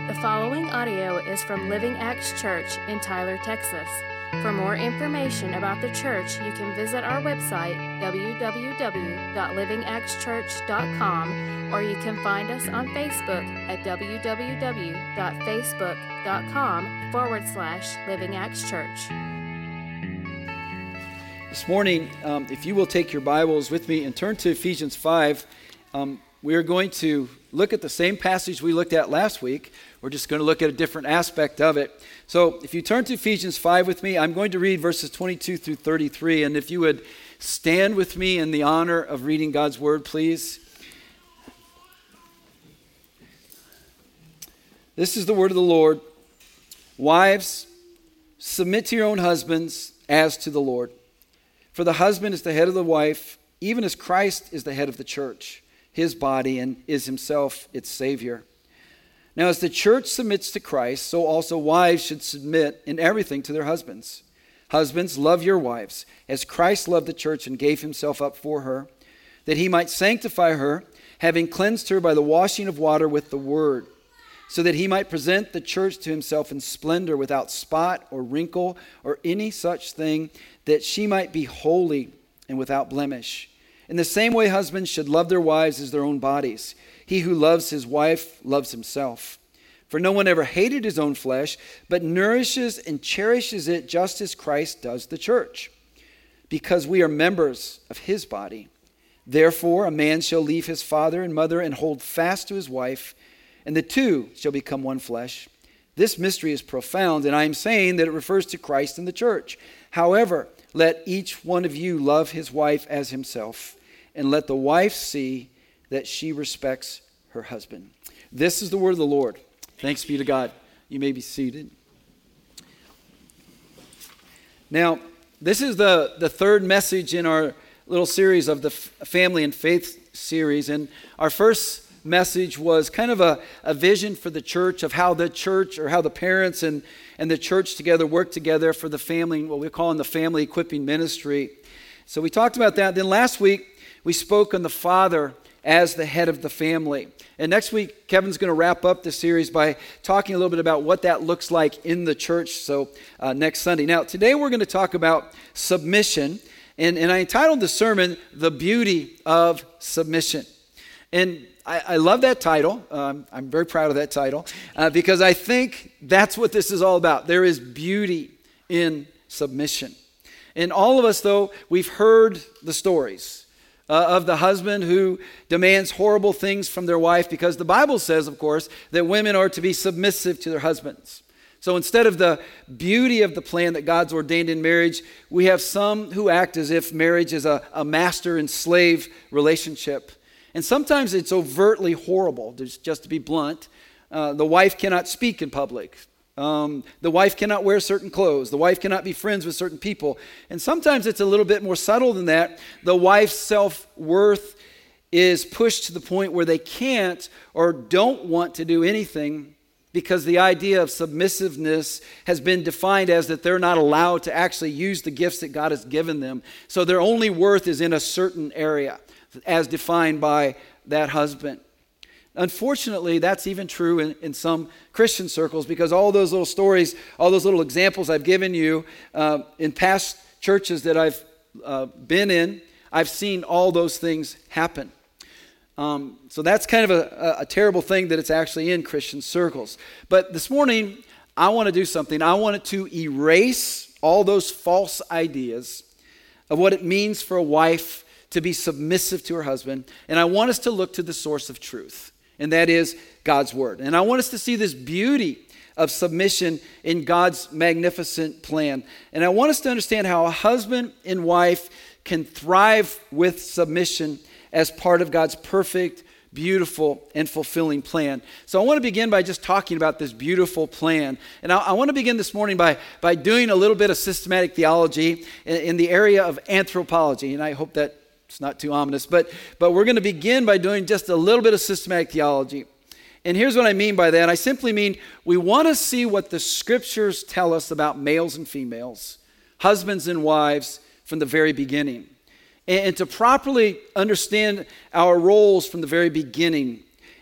The following audio is from Living Acts Church in Tyler, Texas. For more information about the church, you can visit our website, www.livingactschurch.com, or you can find us on Facebook at www.facebook.com/Living Acts Church. This morning, if you will take your Bibles with me and turn to Ephesians 5, we are going to look at the same passage we looked at last week. We're just going to look at a different aspect of it. So if you turn to Ephesians 5 with me, I'm going to read verses 22 through 33. And if you would stand with me in the honor of reading God's word, please. This is the word of the Lord. Wives, submit to your own husbands as to the Lord. For the husband is the head of the wife, even as Christ is the head of the church, his body, and is himself its Savior. Now, as the church submits to Christ, so also wives should submit in everything to their husbands. Husbands, love your wives, as Christ loved the church and gave himself up for her, that he might sanctify her, having cleansed her by the washing of water with the word, so that he might present the church to himself in splendor, without spot or wrinkle or any such thing, that she might be holy and without blemish. In the same way, husbands should love their wives as their own bodies. He who loves his wife loves himself. For no one ever hated his own flesh, but nourishes and cherishes it just as Christ does the church, because we are members of his body. Therefore, a man shall leave his father and mother and hold fast to his wife, and the two shall become one flesh. This mystery is profound, and I am saying that it refers to Christ and the church. However, let each one of you love his wife as himself, and let the wife see that she respects her husband. This is the word of the Lord. Thanks be to God. You may be seated. Now, this is the third message in our little series of the Family and Faith series. And our first message was kind of a vision for the church of how the church, or how the parents and the church together work together for the family, what we're calling the family equipping ministry. So we talked about that. Then last week, we spoke on the father as the head of the family. And next week, Kevin's going to wrap up the series by talking a little bit about what that looks like in the church. So next Sunday. Now, today we're going to talk about submission. And I entitled the sermon, The Beauty of Submission. And I love that title. I'm very proud of that title because I think that's what this is all about. There is beauty in submission. And all of us, though, we've heard the stories of the husband who demands horrible things from their wife, because the Bible says, of course, that women are to be submissive to their husbands. So instead of the beauty of the plan that God's ordained in marriage, we have some who act as if marriage is a master and slave relationship. And sometimes it's overtly horrible, just to be blunt. The wife cannot speak in public. The wife cannot wear certain clothes. The wife cannot be friends with certain people. And sometimes it's a little bit more subtle than that. The wife's self-worth is pushed to the point where they can't or don't want to do anything, because the idea of submissiveness has been defined as that they're not allowed to actually use the gifts that God has given them. So their only worth is in a certain area, as defined by that husband. Unfortunately, that's even true in some Christian circles, because all those little stories, all those little examples I've given you in past churches that I've been in, I've seen all those things happen. So that's kind of a terrible thing that it's actually in Christian circles. But this morning, I want to do something. I wanted to erase all those false ideas of what it means for a wife to be submissive to her husband. And I want us to look to the source of truth, and that is God's word. And I want us to see this beauty of submission in God's magnificent plan. And I want us to understand how a husband and wife can thrive with submission as part of God's perfect, beautiful, and fulfilling plan. So I want to begin by just talking about this beautiful plan. And I want to begin this morning by doing a little bit of systematic theology in the area of anthropology. And I hope that it's not too ominous, but we're going to begin by doing just a little bit of systematic theology. And here's what I mean by that. I simply mean we want to see what the scriptures tell us about males and females, husbands and wives from the very beginning. And to properly understand our roles from the very beginning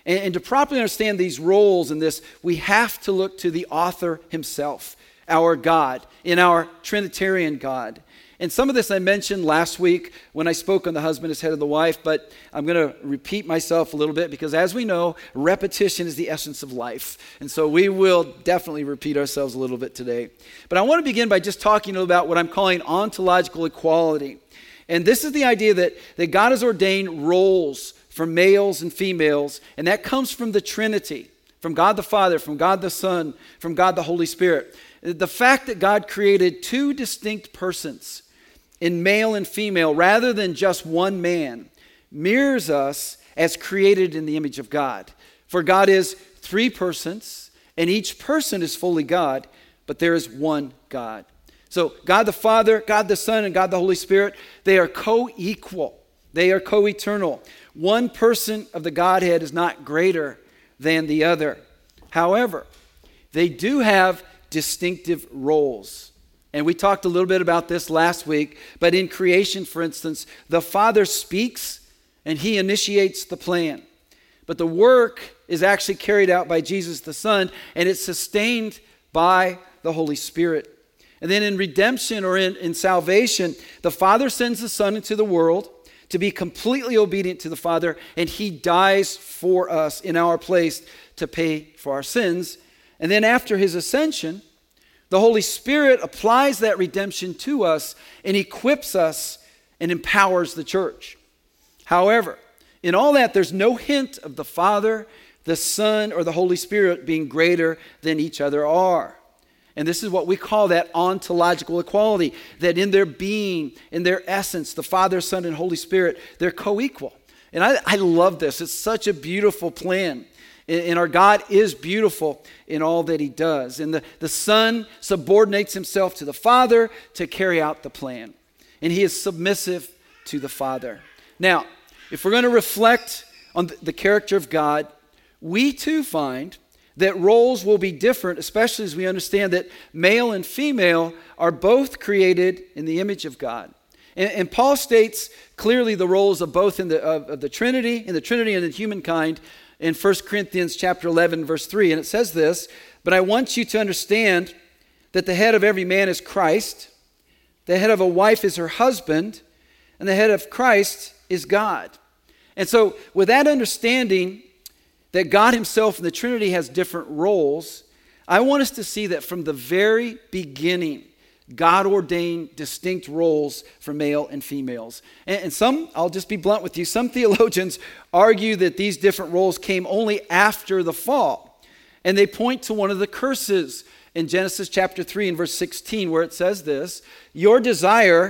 And to properly understand these roles in this, we have to look to the author himself, our God, in our Trinitarian God. And some of this I mentioned last week when I spoke on the husband as head of the wife, but I'm going to repeat myself a little bit because as we know, repetition is the essence of life. And so we will definitely repeat ourselves a little bit today. But I want to begin by just talking about what I'm calling ontological equality. And this is the idea that God has ordained roles for males and females, and that comes from the Trinity, from God the Father, from God the Son, from God the Holy Spirit. The fact that God created two distinct persons in male and female rather than just one man mirrors us as created in the image of God. For God is three persons, and each person is fully God, but there is one God. So God the Father, God the Son, and God the Holy Spirit, they are co-equal. They are co-eternal. One person of the Godhead is not greater than the other. However, they do have distinctive roles. And we talked a little bit about this last week, but in creation, for instance, the Father speaks and he initiates the plan. But the work is actually carried out by Jesus the Son, and it's sustained by the Holy Spirit. And then in redemption or in salvation, the Father sends the Son into the world to be completely obedient to the Father, and he dies for us in our place to pay for our sins. And then after his ascension, the Holy Spirit applies that redemption to us and equips us and empowers the church. However, in all that, there's no hint of the Father, the Son, or the Holy Spirit being greater than each other are. And this is what we call that ontological equality, that in their being, in their essence, the Father, Son, and Holy Spirit, they're co-equal. And I love this. It's such a beautiful plan. And our God is beautiful in all that he does. And the Son subordinates himself to the Father to carry out the plan. And he is submissive to the Father. Now, if we're going to reflect on the character of God, we too find that roles will be different, especially as we understand that male and female are both created in the image of God. And Paul states clearly the roles of both of the Trinity, in the Trinity and in humankind, in 1 Corinthians chapter 11, verse 3. And it says this, "But I want you to understand that the head of every man is Christ, the head of a wife is her husband, and the head of Christ is God." And so with that understanding that God himself and the Trinity has different roles, I want us to see that from the very beginning, God ordained distinct roles for male and females. And some, I'll just be blunt with you, some theologians argue that these different roles came only after the fall. And they point to one of the curses in Genesis chapter 3 and verse 16, where it says this, "Your desire,"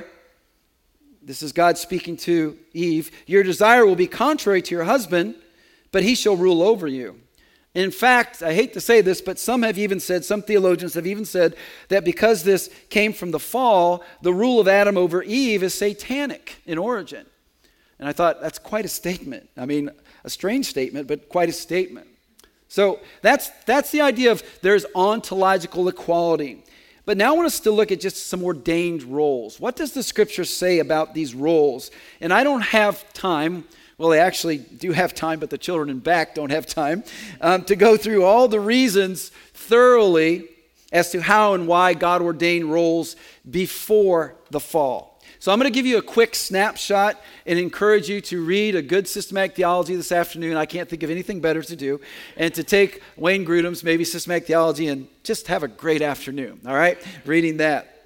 this is God speaking to Eve, "your desire will be contrary to your husband, but he shall rule over you." In fact, I hate to say this, but some theologians have even said that because this came from the fall, the rule of Adam over Eve is satanic in origin. And I thought, that's quite a statement. I mean, a strange statement, but quite a statement. So that's the idea of there's ontological equality. But now I want us to look at just some ordained roles. What does the scripture say about these roles? And I don't have time. Well, they actually do have time, but the children in back don't have time to go through all the reasons thoroughly as to how and why God ordained roles before the fall. So I'm going to give you a quick snapshot and encourage you to read a good systematic theology this afternoon. I can't think of anything better to do. And to take Wayne Grudem's maybe systematic theology and just have a great afternoon, all right, reading that.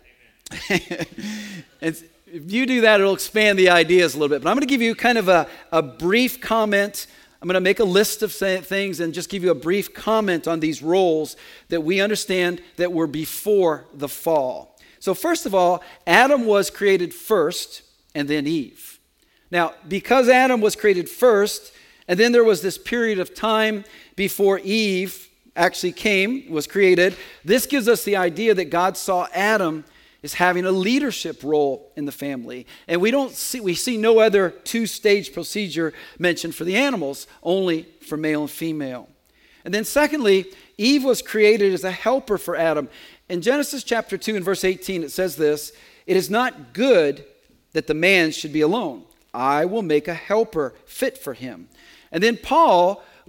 If you do that, it'll expand the ideas a little bit. But I'm going to give you kind of a brief comment. I'm going to make a list of things and just give you a brief comment on these roles that we understand that were before the fall. So first of all, Adam was created first and then Eve. Now, because Adam was created first, and then there was this period of time before Eve actually was created, this gives us the idea that God saw Adam is having a leadership role in the family. And we see no other two-stage procedure mentioned for the animals, only for male and female. And then secondly, Eve was created as a helper for Adam. In Genesis chapter 2 and verse 18, it says this, "It is not good that the man should be alone. I will make a helper fit for him." And then Paul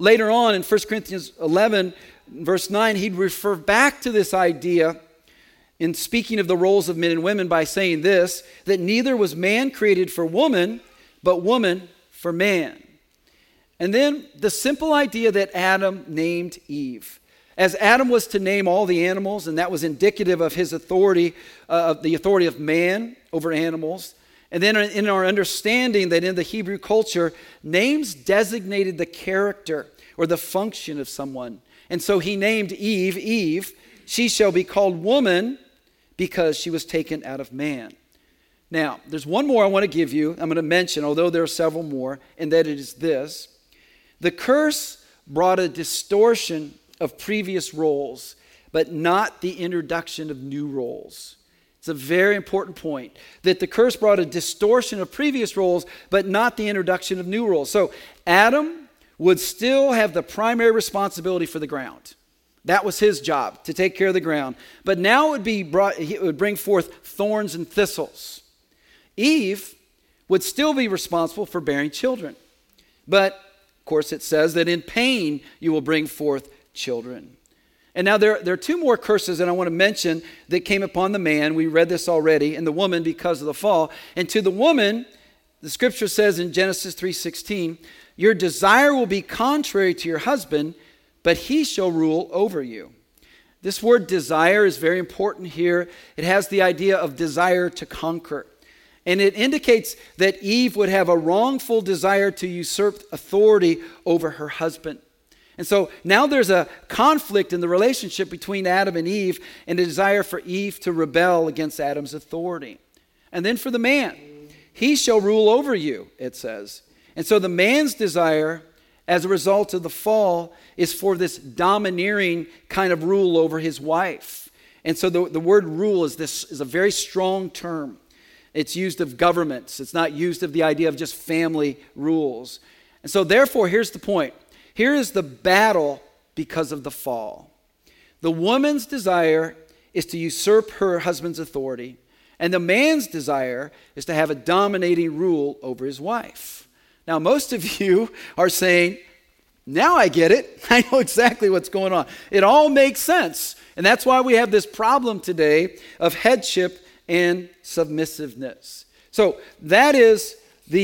later on in 1 Corinthians 11, verse 9, he'd refer back to this idea in speaking of the roles of men and women by saying this, that neither was man created for woman, but woman for man. And then the simple idea that Adam named Eve. As Adam was to name all the animals, and that was indicative of his authority, of the authority of man over animals. And then in our understanding that in the Hebrew culture, names designated the character or the function of someone. And so he named Eve, Eve, she shall be called woman because she was taken out of man. Now, there's one more I want to give you, I'm going to mention, although there are several more, and that it is this. The curse brought a distortion of previous roles, but not the introduction of new roles. It's a very important point, that the curse brought a distortion of previous roles, but not the introduction of new roles. So Adam would still have the primary responsibility for the ground. That was his job, to take care of the ground. But now it would bring forth thorns and thistles. Eve would still be responsible for bearing children. But, of course, it says that in pain you will bring forth children. And now there are two more curses that I want to mention that came upon the man. We read this already, and the woman because of the fall. And to the woman, the scripture says in Genesis 3:16, your desire will be contrary to your husband, but he shall rule over you. This word desire is very important here. It has the idea of desire to conquer. And it indicates that Eve would have a wrongful desire to usurp authority over her husband. And so now there's a conflict in the relationship between Adam and Eve and a desire for Eve to rebel against Adam's authority. And then for the man, he shall rule over you, it says. And so the man's desire as a result of the fall is for this domineering kind of rule over his wife. And so the word rule is a very strong term. It's used of governments. It's not used of the idea of just family rules. And so therefore, here's the point. Here is the battle because of the fall. The woman's desire is to usurp her husband's authority, and the man's desire is to have a dominating rule over his wife. Now, most of you are saying, now I get it. I know exactly what's going on. It all makes sense. And that's why we have this problem today of headship and submissiveness. So that is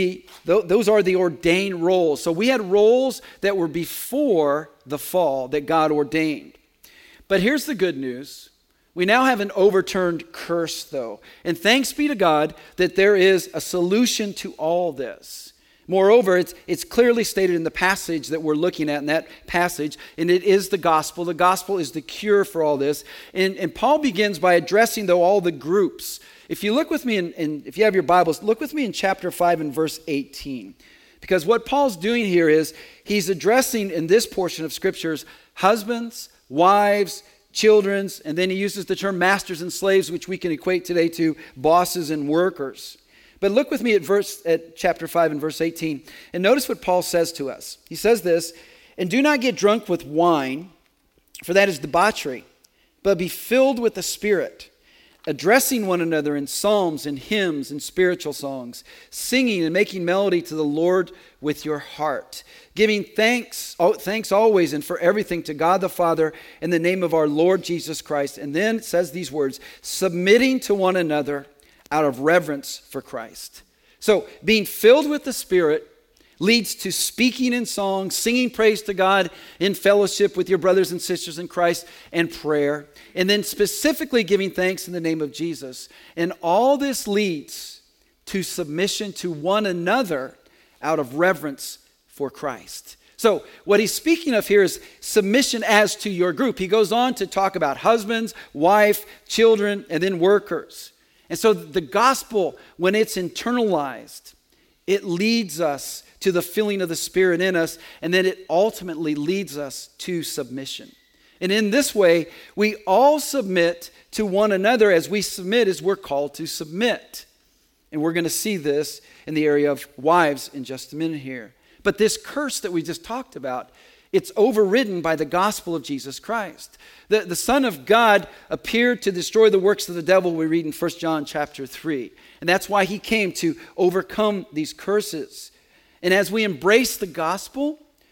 those are the ordained roles. So we had roles that were before the fall that God ordained. But here's the good news. We now have an overturned curse, though. And thanks be to God that there is a solution to all this. Moreover, it's clearly stated in the passage that we're looking at in that passage, and it is the gospel. The gospel is the cure for all this. And Paul begins by addressing, though, all the groups. If you look with me, if you have your Bibles, look with me in chapter 5 and verse 18. Because what Paul's doing here is he's addressing in this portion of scriptures husbands, wives, children, and then he uses the term masters and slaves, which we can equate today to bosses and workers. But look with me at chapter 5 and verse 18, and notice what Paul says to us. He says this, and do not get drunk with wine, for that is debauchery, but be filled with the Spirit, addressing one another in psalms and hymns and spiritual songs, singing and making melody to the Lord with your heart, giving thanks always and for everything to God the Father in the name of our Lord Jesus Christ. And then it says these words, submitting to one another out of reverence for Christ. So being filled with the Spirit leads to speaking in songs, singing praise to God in fellowship with your brothers and sisters in Christ, and prayer. And then specifically giving thanks in the name of Jesus. And all this leads to submission to one another out of reverence for Christ. So what he's speaking of here is submission as to your group. He goes on to talk about husbands, wife, children, and then workers. And so the gospel, when it's internalized, it leads us to the filling of the Spirit in us, and then it ultimately leads us to submission. And in this way, we all submit to one another as we submit as we're called to submit. And we're going to see this in the area of wives in just a minute here. But this curse that we just talked about, it's overridden by the gospel of Jesus Christ. The Son of God appeared to destroy the works of the devil, we read in 1 John chapter 3. And that's why he came to overcome these curses. And as we embrace the gospel,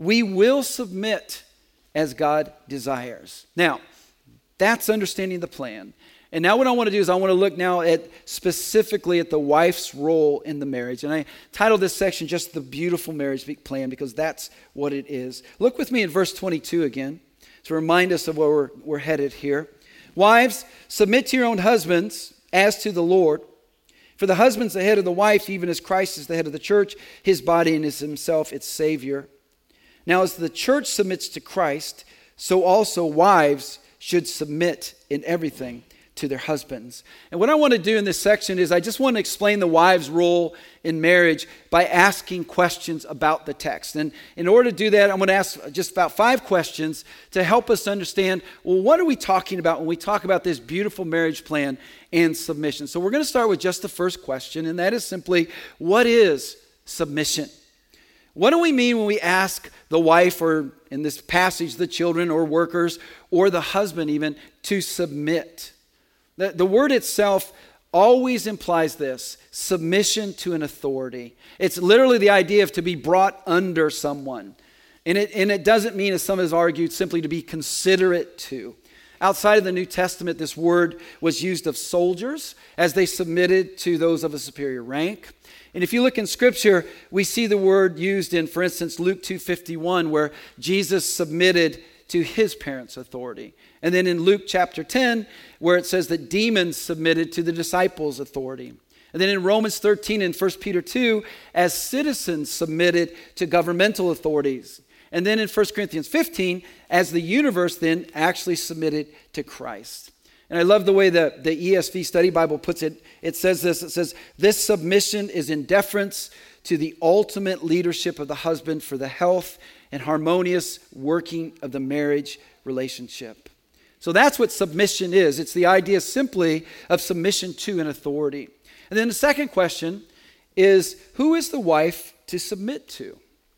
we will submit as God desires. Now, that's understanding the plan. And now what I want to do is I want to look now at specifically at the wife's role in the marriage. And I titled this section just The Beautiful Marriage Plan because that's what it is. Look with me in verse 22 again to remind us of where we're headed here. Wives, submit to your own husbands as to the Lord. For the husband's the head of the wife, even as Christ is the head of the church, his body, and is himself its Savior. Now as the church submits to Christ, so also wives should submit in everything to their husbands. And what I want to do in this section is I just want to explain the wife's role in marriage by asking questions about the text. And in order to do that, I'm going to ask just about 5 questions to help us understand, well, what are we talking about when we talk about this beautiful marriage plan and submission? So we're going to start with just the first question, and that is simply, what is submission? What do we mean when we ask the wife, or in this passage, the children or workers, or the husband even, to submit? The word itself always implies this, submission to an authority. It's literally the idea of to be brought under someone. And it doesn't mean, as some have argued, simply to be considerate to. Outside of the New Testament, this word was used of soldiers as they submitted to those of a superior rank. And if you look in Scripture, we see the word used in, for instance, Luke 2:51, where Jesus submitted to his parents' authority. And then in Luke chapter 10, where it says that demons submitted to the disciples' authority. And then in Romans 13 and 1 Peter 2, as citizens submitted to governmental authorities. And then in 1 Corinthians 15, as the universe then actually submitted to Christ. And I love the way the ESV Study Bible puts it. It says this, it says, this submission is in deference to the ultimate leadership of the husband for the health and harmonious working of the marriage relationship. So that's what submission is. It's the idea simply of submission to an authority. And then the second question is, who is the wife to submit to?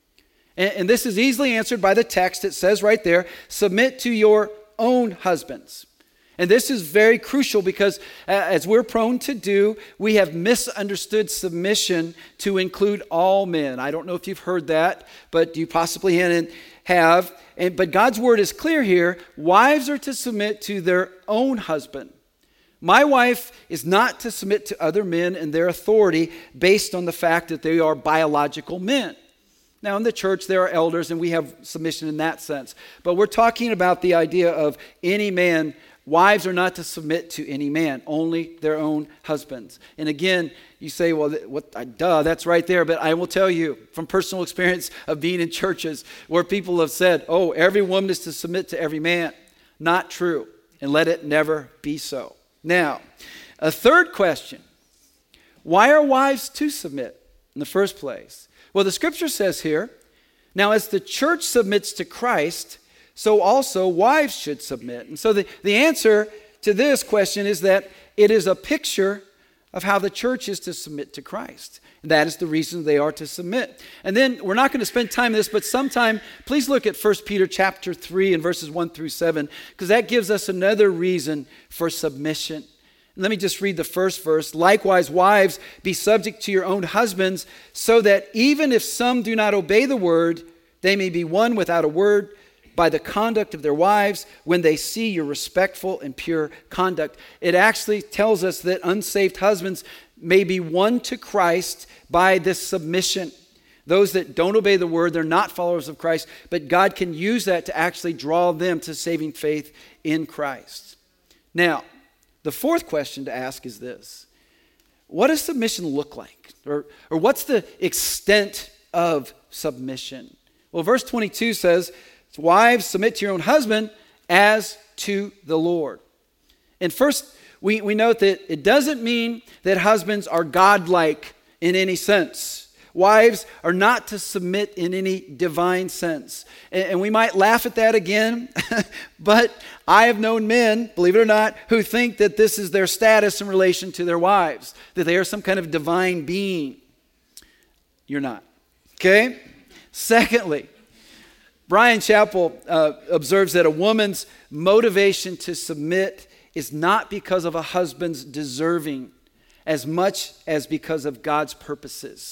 And this is easily answered by the text. It says right there, submit to your own husbands. And this is very crucial because as we're prone to do, we have misunderstood submission to include all men. I don't know if you've heard that, but you possibly have. But God's word is clear here. Wives are to submit to their own husband. My wife is not to submit to other men and their authority based on the fact that they are biological men. Now, in the church, there are elders, and we have submission in that sense. But we're talking about the idea of any man. Wives are not to submit to any man, only their own husbands. And again, you say, well, that's right there. But I will tell you from personal experience of being in churches where people have said, oh, every woman is to submit to every man. Not true. And let it never be so. Now, a third question. Why are wives to submit in the first place? Well, the scripture says here, now as the church submits to Christ, so also wives should submit. And so the answer to this question is that it is a picture of how the church is to submit to Christ. And that is the reason they are to submit. And then we're not going to spend time on this, but sometime please look at 1 Peter chapter 3 and verses 1 through 7, because that gives us another reason for submission. Let me just read the first verse. Likewise, wives, be subject to your own husbands, so that even if some do not obey the word, they may be won without a word by the conduct of their wives when they see your respectful and pure conduct. It actually tells us that unsaved husbands may be won to Christ by this submission. Those that don't obey the word, they're not followers of Christ, but God can use that to actually draw them to saving faith in Christ. Now, the fourth question to ask is this. What does submission look like? Or what's the extent of submission? Well, verse 22 says, wives, submit to your own husband as to the Lord. And first, we note that it doesn't mean that husbands are godlike in any sense. Wives are not to submit in any divine sense. And we might laugh at that again, but I have known men, believe it or not, who think that this is their status in relation to their wives, that they are some kind of divine being. You're not. Okay? Secondly, Brian Chappell observes that a woman's motivation to submit is not because of a husband's deserving as much as because of God's purposes.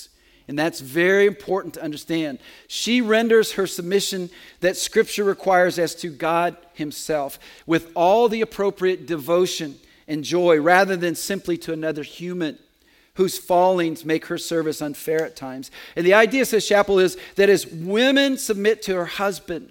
And that's very important to understand. She renders her submission that Scripture requires as to God himself, with all the appropriate devotion and joy, rather than simply to another human whose fallings make her service unfair at times. And the idea, says Chappell, is that as women submit to her husband,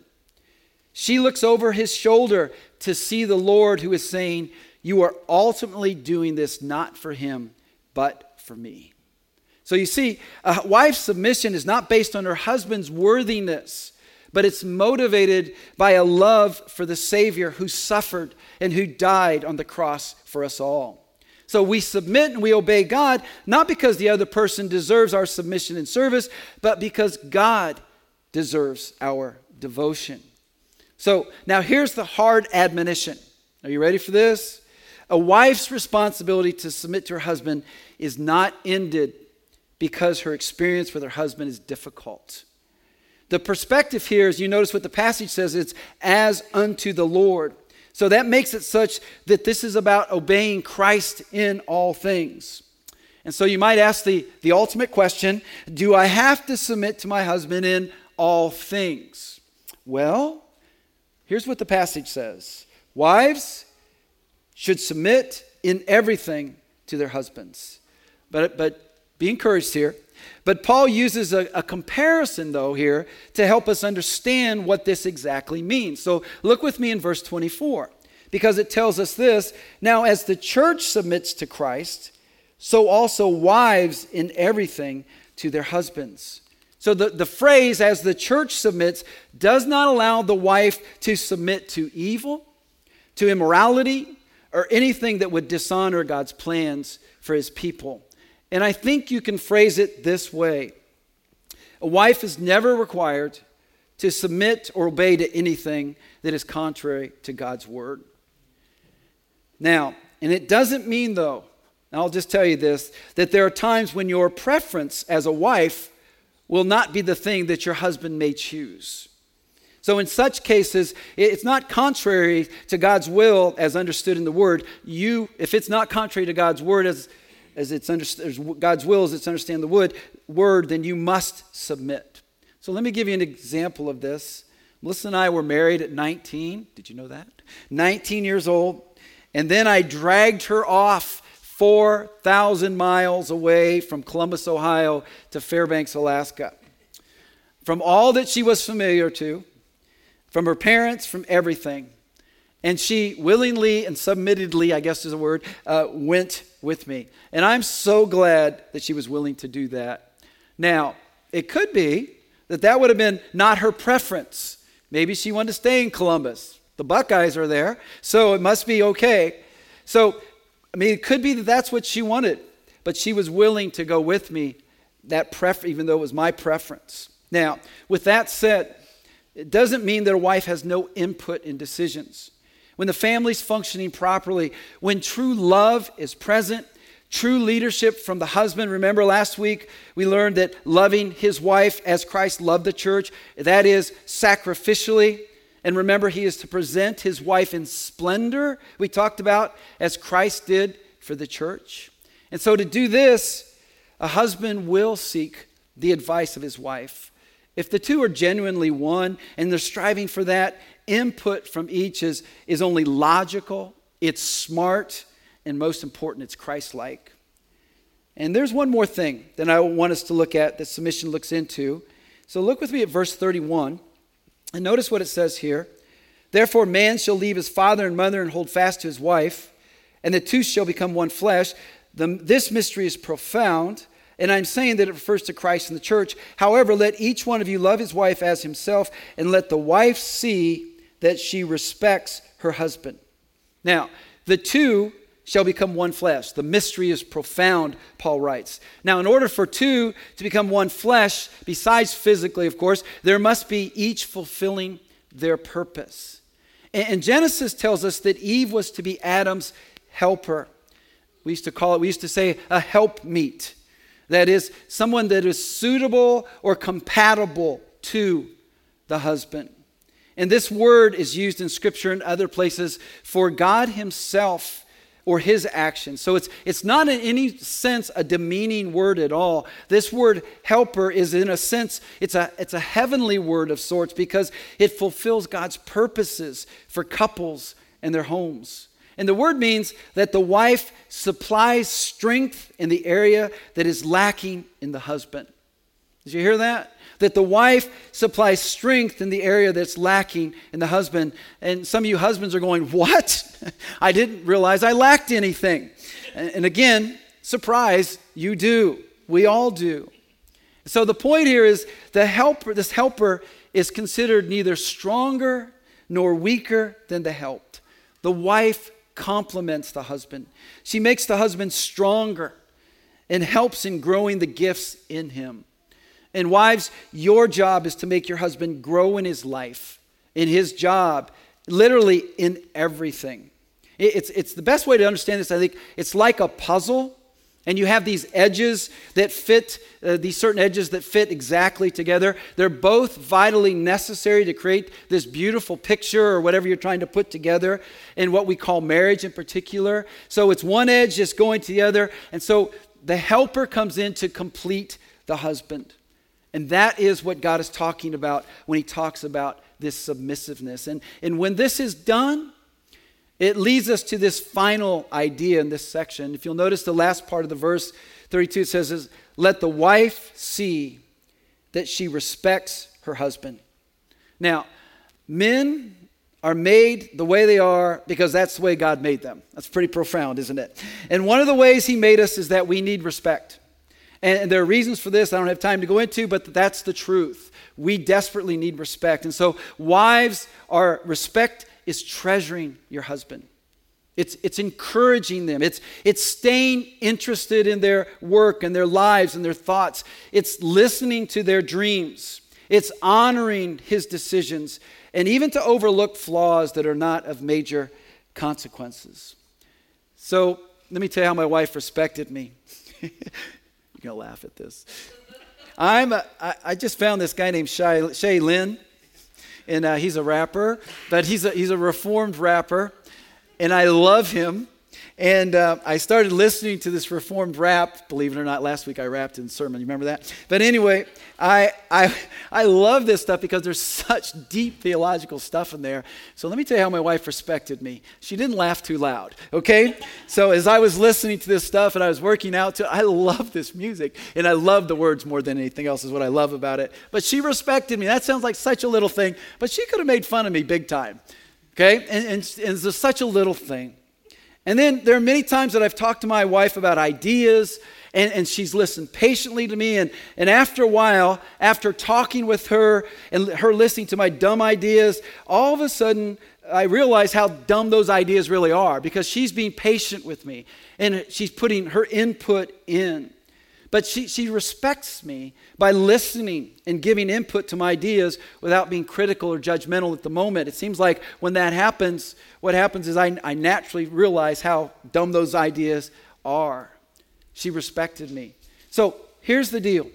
she looks over his shoulder to see the Lord who is saying, you are ultimately doing this not for him, but for me. So you see, a wife's submission is not based on her husband's worthiness, but it's motivated by a love for the Savior who suffered and who died on the cross for us all. So we submit and we obey God, not because the other person deserves our submission and service, but because God deserves our devotion. So now here's the hard admonition. Are you ready for this? A wife's responsibility to submit to her husband is not ended because her experience with her husband is difficult. The perspective here is, you notice what the passage says, it's as unto the Lord. So that makes it such that this is about obeying Christ in all things. And so you might ask the ultimate question, do I have to submit to my husband in all things? Well, here's what the passage says. Wives should submit in everything to their husbands. But be encouraged here. But Paul uses a comparison, though, here to help us understand what this exactly means. So look with me in verse 24, because it tells us this. Now, as the church submits to Christ, so also wives in everything to their husbands. So the phrase, as the church submits, does not allow the wife to submit to evil, to immorality, or anything that would dishonor God's plans for his people. And I think you can phrase it this way. A wife is never required to submit or obey to anything that is contrary to God's word. Now, and it doesn't mean, though, and I'll just tell you this, that there are times when your preference as a wife will not be the thing that your husband may choose. So in such cases, it's not contrary to God's will as understood in the word. If it's not contrary to God's word as it's understood, God's will as it's understood in the word, then you must submit. So let me give you an example of this. Melissa and I were married at 19. Did you know that? 19 years old. And then I dragged her off 4,000 miles away from Columbus, Ohio to Fairbanks, Alaska. From all that she was familiar to, from her parents, from everything. And she willingly and submittedly, I guess is a word, went with me. And I'm so glad that she was willing to do that. Now, it could be that would have been not her preference. Maybe she wanted to stay in Columbus. The Buckeyes are there, so it must be okay. So, it could be that that's what she wanted. But she was willing to go with me, even though it was my preference. Now, with that said, it doesn't mean that a wife has no input in decisions. When the family's functioning properly, when true love is present, true leadership from the husband. Remember last week we learned that loving his wife as Christ loved the church, that is sacrificially. And remember, he is to present his wife in splendor, we talked about, as Christ did for the church. And so to do this, a husband will seek the advice of his wife. If the two are genuinely one and they're striving for that, input from each is only logical, it's smart, and most important, it's Christ-like. And there's one more thing that I want us to look at that submission looks into. So look with me at verse 31, and notice what it says here. Therefore, man shall leave his father and mother and hold fast to his wife, and the two shall become one flesh. This mystery is profound, and I'm saying that it refers to Christ and the church. However, let each one of you love his wife as himself, and let the wife see that she respects her husband. Now, the two shall become one flesh. The mystery is profound, Paul writes. Now, in order for two to become one flesh, besides physically, of course, there must be each fulfilling their purpose. And Genesis tells us that Eve was to be Adam's helper. We used to say a helpmeet. That is, someone that is suitable or compatible to the husband. And this word is used in Scripture and other places for God himself or his actions. So it's not in any sense a demeaning word at all. This word helper is, in a sense, it's a heavenly word of sorts, because it fulfills God's purposes for couples and their homes. And the word means that the wife supplies strength in the area that is lacking in the husband. Did you hear that? That the wife supplies strength in the area that's lacking in the husband. And some of you husbands are going, what? I didn't realize I lacked anything. And again, surprise, you do. We all do. So the point here is this helper is considered neither stronger nor weaker than the helped. The wife complements the husband. She makes the husband stronger and helps in growing the gifts in him. And wives, your job is to make your husband grow in his life, in his job, literally in everything. It's the best way to understand this, I think. It's like a puzzle, and you have these edges that fit, these certain edges that fit exactly together. They're both vitally necessary to create this beautiful picture or whatever you're trying to put together in what we call marriage in particular. So it's one edge just going to the other. And so the helper comes in to complete the husband. And that is what God is talking about when he talks about this submissiveness. And when this is done, it leads us to this final idea in this section. If you'll notice the last part of the verse 32, it says, let the wife see that she respects her husband. Now, men are made the way they are because that's the way God made them. That's pretty profound, isn't it? And one of the ways he made us is that we need respect. And there are reasons for this I don't have time to go into, but that's the truth. We desperately need respect. And so wives, our respect is treasuring your husband. It's encouraging them. It's staying interested in their work and their lives and their thoughts. It's listening to their dreams. It's honoring his decisions, and even to overlook flaws that are not of major consequences. So let me tell you how my wife respected me. You're going to laugh at this. I just found this guy named Shay Lynn, and he's a rapper, but he's a reformed rapper, and I love him. And I started listening to this reformed rap. Believe it or not, last week I rapped in sermon. You remember that? But anyway, I love this stuff because there's such deep theological stuff in there. So let me tell you how my wife respected me. She didn't laugh too loud, okay? So as I was listening to this stuff and I was working out to it, I love this music. And I love the words more than anything else is what I love about it. But she respected me. That sounds like such a little thing. But she could have made fun of me big time, okay? And it's such a little thing. And then there are many times that I've talked to my wife about ideas, and she's listened patiently to me. And after a while, after talking with her and her listening to my dumb ideas, all of a sudden I realize how dumb those ideas really are, because she's being patient with me and she's putting her input in. But she respects me by listening and giving input to my ideas without being critical or judgmental at the moment. It seems like when that happens, what happens is I naturally realize how dumb those ideas are. She respected me. So here's the deal.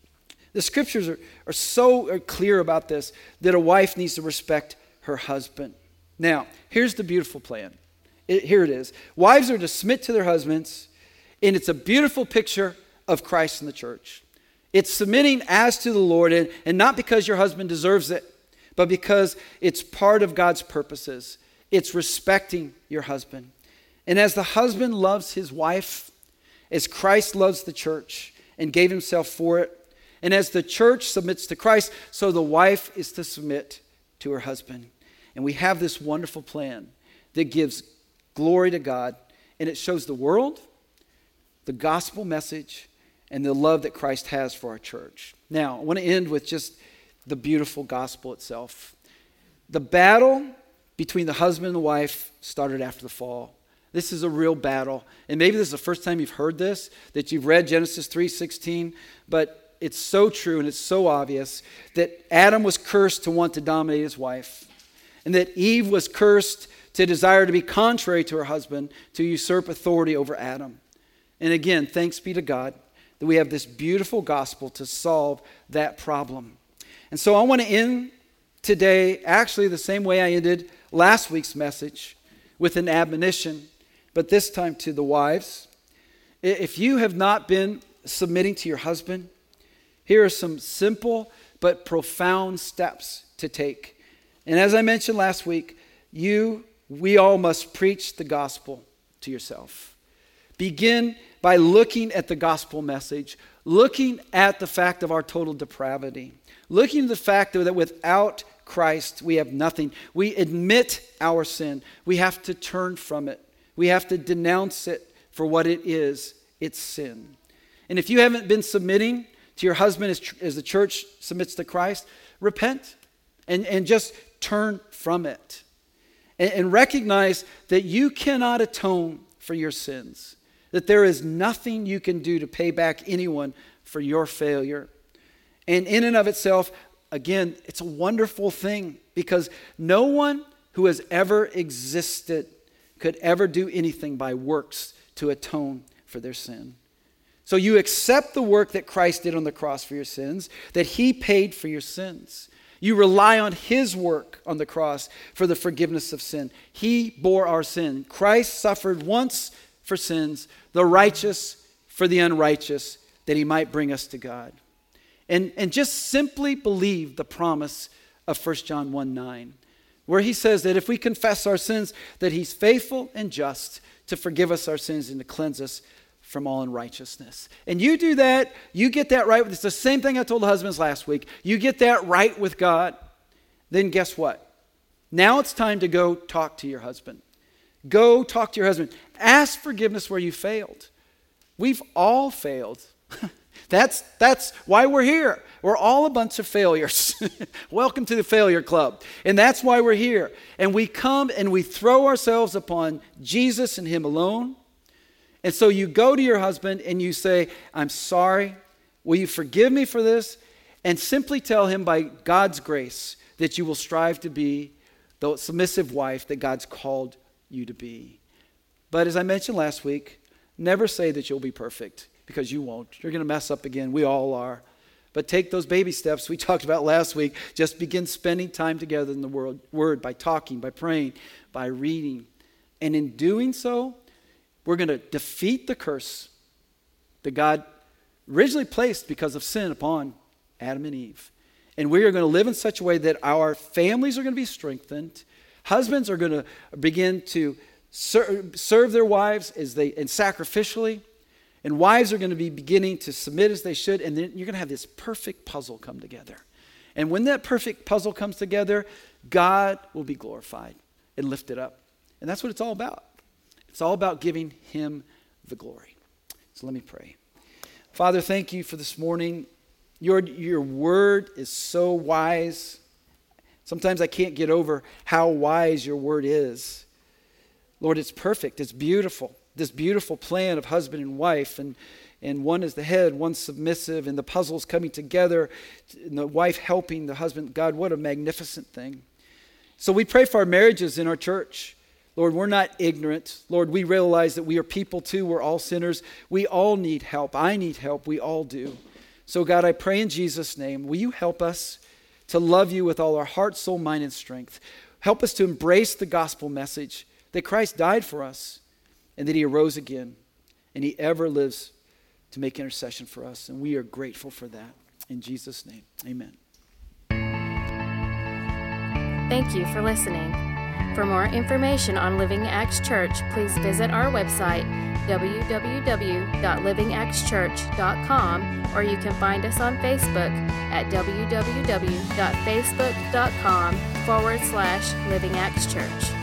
The scriptures are so clear about this, that a wife needs to respect her husband. Now, here's the beautiful plan. Here it is. Wives are to submit to their husbands, and it's a beautiful picture of Christ and the church. It's submitting as to the Lord, and not because your husband deserves it, but because it's part of God's purposes. It's respecting your husband. And as the husband loves his wife, as Christ loves the church and gave himself for it, and as the church submits to Christ, so the wife is to submit to her husband. And we have this wonderful plan that gives glory to God, and it shows the world the gospel message and the love that Christ has for our church. Now, I want to end with just the beautiful gospel itself. The battle between the husband and the wife started after the fall. This is a real battle. And maybe this is the first time you've heard this, that you've read Genesis 3:16, but it's so true and it's so obvious that Adam was cursed to want to dominate his wife, and that Eve was cursed to desire to be contrary to her husband, to usurp authority over Adam. And again, thanks be to God that we have this beautiful gospel to solve that problem. And so I want to end today actually the same way I ended last week's message, with an admonition, but this time to the wives. If you have not been submitting to your husband, here are some simple but profound steps to take. And as I mentioned last week, we all must preach the gospel to yourself. Begin by looking at the gospel message, looking at the fact of our total depravity, looking at the fact that without Christ we have nothing. We admit our sin. We have to turn from it. We have to denounce it for what it is. It's sin. And if you haven't been submitting to your husband as the church submits to Christ, repent and just turn from it. And recognize that you cannot atone for your sins. That there is nothing you can do to pay back anyone for your failure. And in and of itself, again, it's a wonderful thing because no one who has ever existed could ever do anything by works to atone for their sin. So you accept the work that Christ did on the cross for your sins, that he paid for your sins. You rely on his work on the cross for the forgiveness of sin. He bore our sin. Christ suffered once for sins, the righteous for the unrighteous, that he might bring us to God. And just simply believe the promise of 1 John 1:9, where he says that if we confess our sins, that he's faithful and just to forgive us our sins and to cleanse us from all unrighteousness. And you do that, you get that right. It's the same thing I told the husbands last week. You get that right with God, then guess what? Now it's time to go talk to your husband. Go talk to your husband. Ask forgiveness where you failed. We've all failed. That's why we're here. We're all a bunch of failures. Welcome to the failure club. And that's why we're here. And we come and we throw ourselves upon Jesus and him alone. And so you go to your husband and you say, I'm sorry. Will you forgive me for this? And simply tell him by God's grace that you will strive to be the submissive wife that God's called you to be. But as I mentioned last week, never say that you'll be perfect, because you won't. You're going to mess up again. We all are. But take those baby steps we talked about last week. Just begin spending time together in the Word by talking, by praying, by reading. And in doing so, we're going to defeat the curse that God originally placed because of sin upon Adam and Eve. And we are going to live in such a way that our families are going to be strengthened. Husbands are going to begin to serve their wives and sacrificially. And wives are going to be beginning to submit as they should. And then you're going to have this perfect puzzle come together. And when that perfect puzzle comes together, God will be glorified and lifted up. And that's what it's all about. It's all about giving him the glory. So let me pray. Father, thank you for this morning. Your word is so wise. Sometimes I can't get over how wise your word is. Lord, it's perfect. It's beautiful. This beautiful plan of husband and wife, and one is the head, one's submissive, and the puzzles coming together, and the wife helping the husband. God, what a magnificent thing. So we pray for our marriages in our church. Lord, we're not ignorant. Lord, we realize that we are people too. We're all sinners. We all need help. I need help. We all do. So God, I pray in Jesus' name, will you help us to love you with all our heart, soul, mind, and strength. Help us to embrace the gospel message that Christ died for us and that he arose again and he ever lives to make intercession for us. And we are grateful for that. In Jesus' name, amen. Thank you for listening. For more information on Living Acts Church, please visit our website, www.livingactschurch.com, or you can find us on Facebook at www.facebook.com/Living Acts Church.